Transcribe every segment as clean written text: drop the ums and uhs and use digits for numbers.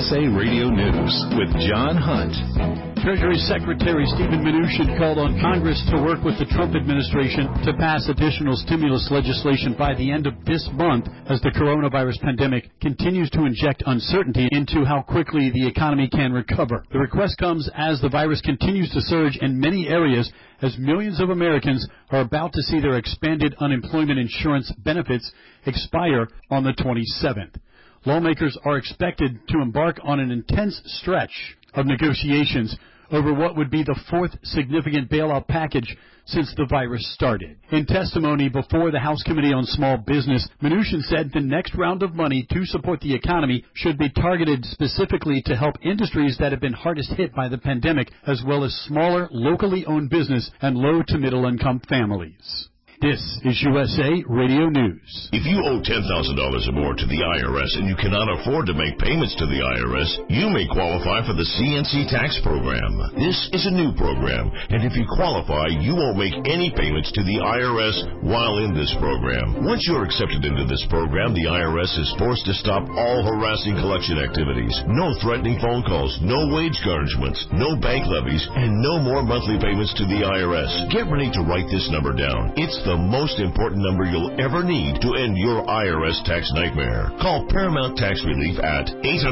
USA Radio News with John Hunt. Treasury Secretary Steven Mnuchin called on Congress to work with the Trump administration to pass additional stimulus legislation by the end of this month as the coronavirus pandemic continues to inject uncertainty into how quickly the economy can recover. The request comes as the virus continues to surge in many areas as millions of Americans are about to see their expanded unemployment insurance benefits expire on the 27th. Lawmakers are expected to embark on an intense stretch of negotiations over what would be the fourth significant bailout package since the virus started. In testimony before the House Committee on Small Business, Mnuchin said the next round of money to support the economy should be targeted specifically to help industries that have been hardest hit by the pandemic, as well as smaller, locally owned business and low to middle income families. This is USA Radio News. If you owe $10,000 or more to the IRS and you cannot afford to make payments to the IRS, you may qualify for the CNC tax program. This is a new program, and if you qualify, you won't make any payments to the IRS while in this program. Once you're accepted into this program, the IRS is forced to stop all harassing collection activities. No threatening phone calls, no wage garnishments, no bank levies, and no more monthly payments to the IRS. Get ready to write this number down. It's the most important number you'll ever need to end your IRS tax nightmare. Call Paramount Tax Relief at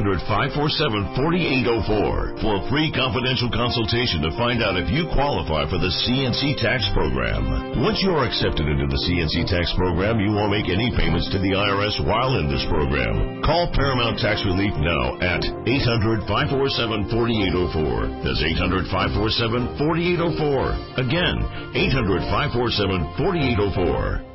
800-547-4804 for a free confidential consultation to find out if you qualify for the CNC tax program. Once you are accepted into the CNC tax program, you won't make any payments to the IRS while in this program. Call Paramount Tax Relief now at 800-547-4804. That's 800-547-4804. Again, 800-547-4804.